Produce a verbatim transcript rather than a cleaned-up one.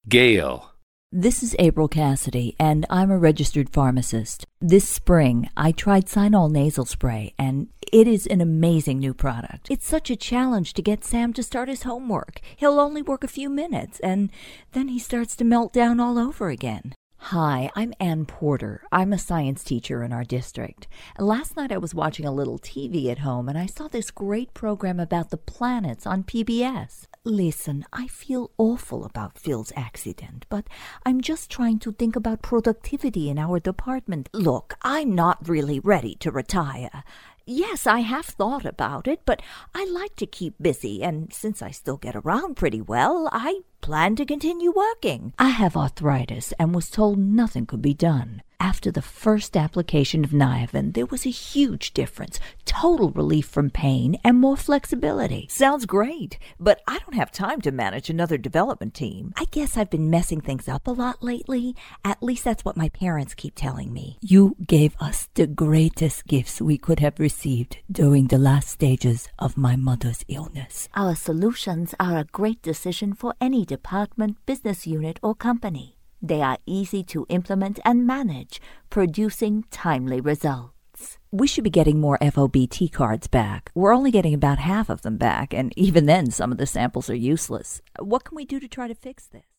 Gale. This is April Cassidy, and I'm a registered pharmacist. This spring, I tried Cynol nasal spray, and it is an amazing new product. It's such a challenge to get Sam to start his homework. He'll only work a few minutes, and then he starts to melt down all over again. Hi, I'm Ann Porter. I'm a science teacher in our district. Last night I was watching a little T V at home, and I saw this great program about the planets on P B S. Listen, I feel awful about Phil's accident, but I'm just trying to think about productivity in our department. Look, I'm not really ready to retire. Yes, I have thought about it, but I like to keep busy, and since I still get around pretty well, I plan to continue working. I have arthritis and was told nothing could be done. After the first application of Niaven, there was a huge difference, total relief from pain and more flexibility. Sounds great, but I don't have time to manage another development team. I guess I've been messing things up a lot lately. At least that's what my parents keep telling me. You gave us the greatest gifts we could have received during the last stages of my mother's illness. Our solutions are a great decision for any department, business unit, or company. They are easy to implement and manage, producing timely results. We should be getting more F O B T cards back. We're only getting about half of them back, and even then some of the samples are useless. What can we do to try to fix this?